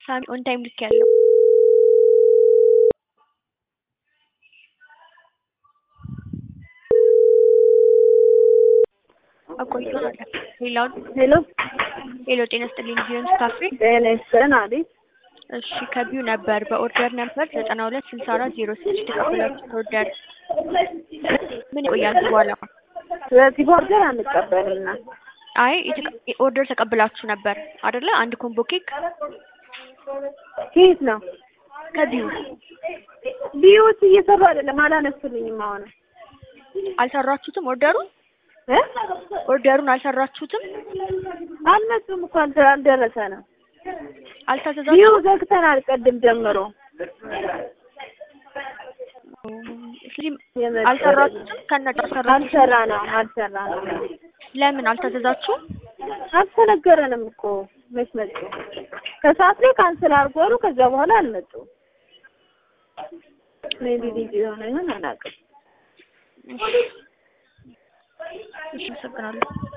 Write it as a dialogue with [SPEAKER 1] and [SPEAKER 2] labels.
[SPEAKER 1] ሳሚ ኦን ታይም ልክ ያለው አቆይቷል። ሄሎ ጤና ይስጥልኝ ቢዮንስ ካፌ
[SPEAKER 2] ጤና ይስጥልን አቤት።
[SPEAKER 1] እሺ ከቢዩ ነበር በኦርደር ነበር 926406 ተቀበላችሁ ኦርደር ምን ይቆያል በኋላ
[SPEAKER 2] ስለዚህ ኦርደር አንቀበልና
[SPEAKER 1] አይ ኦርደር ተቀበላችሁ ነበር አይደለ አንድ ኮምቦ ኬክ
[SPEAKER 2] ኬት ነው
[SPEAKER 1] ከቢዩ
[SPEAKER 2] ቢዩት እየሰሩ አይደለም አላነሱልኝም አሁን
[SPEAKER 1] አልሰራችሁትም ኦርደሩን አልሰራችሁትም
[SPEAKER 2] አልመጡም እኮ አልደረሰ ነው
[SPEAKER 1] አልታዘዛችሁም
[SPEAKER 2] ቢዩ ዘግተናል ቀድም ጀምሮ
[SPEAKER 1] አልሰራችሁትም ከነጨረሰራችሁ
[SPEAKER 2] አልሰራ ነው
[SPEAKER 1] ለምን አልታዘዛችሁም
[SPEAKER 2] አልተነገረንም እኮ መስመጥ ከሰዓት ላይ ካንሰል አርጓሉ ከዛ በኋላ አልመጡ ሜቢ ቢዚ ሆነ አላውቅም
[SPEAKER 1] እሺ ሰግናለሁ